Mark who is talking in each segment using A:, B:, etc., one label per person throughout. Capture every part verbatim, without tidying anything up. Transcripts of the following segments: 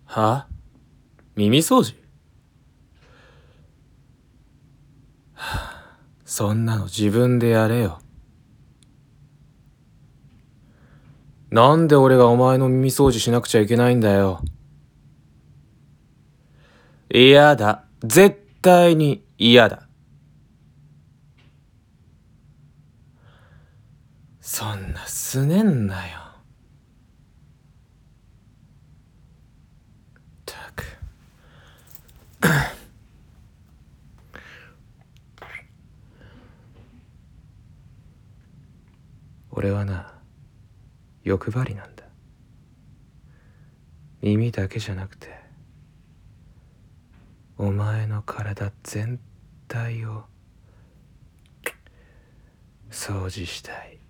A: は？耳掃除？はあ、そんなの自分でやれよ。なんで俺がお前の耳掃除しなくちゃいけないんだよ。嫌だ。絶対に嫌だ。そんなすねんなよ。ったく。俺はな、欲張りなんだ。耳だけじゃなくて、お前の体全体を掃除したい。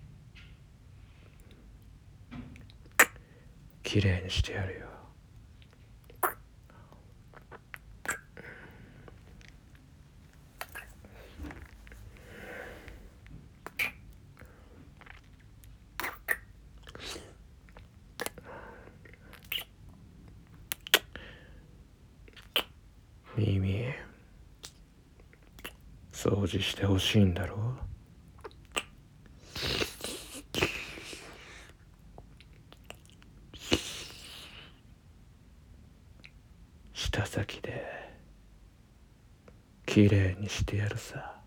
A: きれいにしてやるよ。耳掃除してほしいんだろう。舌先できれいにしてやるさ。